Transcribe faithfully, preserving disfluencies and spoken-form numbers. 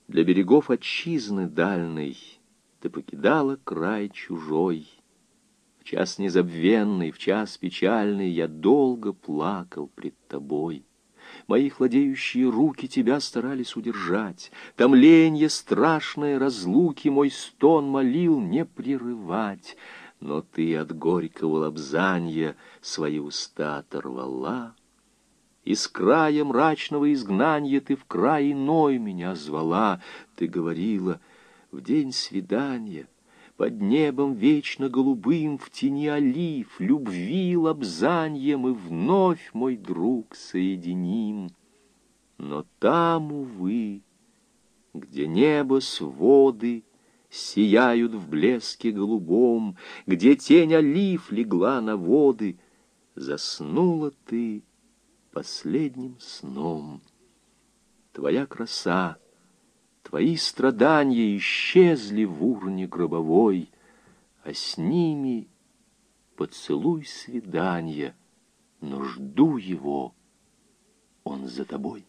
Для берегов отчизны дальной ты покидала край чужой. В час незабвенный, в час печальный я долго плакал пред тобой. Мои хладеющие руки тебя старались удержать. Томленье страшное разлуки мой стон молил не прерывать. Но ты от горького лобзанья свои уста оторвала. Из края мрачного изгнанья ты в край иной меня звала. Ты говорила: в день свидания, под небом вечно голубым, в тени олив, любви лобзанье мы вновь, мой друг, соединим. Но там, увы, где небо своды сияют в блеске голубом, где тень олив легла на воды, заснула ты последним сном. Твоя краса, твои страдания исчезли в урне гробовой, а с ними поцелуй свидания, но жду его, он за тобой.